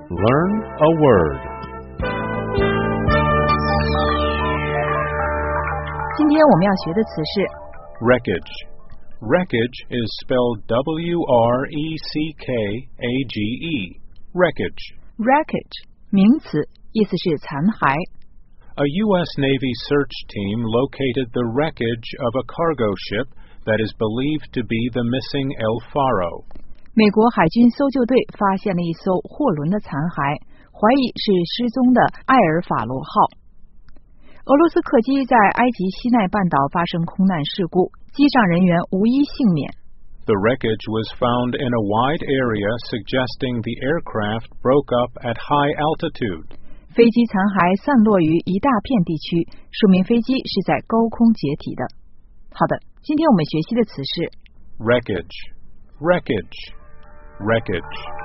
Learn a word. 今天我们要学的词是 Wreckage. Wreckage is spelled W-R-E-C-K-A-G-E. Wreckage. wreckage 名词，意思是残骸。 A U.S. Navy search team located the wreckage of a cargo ship that is believed to be the missing El Faro. 美国海军搜救队发现了一艘货轮的残骸，怀疑是失踪的埃尔法罗号。俄罗斯客机在埃及西奈半岛发生空难事故，机上人员无一幸免。 The wreckage was found in a wide area suggesting the aircraft broke up at high altitude. 飞机残骸散落于一大片地区，说明飞机是在高空解体的。好的，今天我们学习的词是 Wreckage. Wreckage. Wreckage.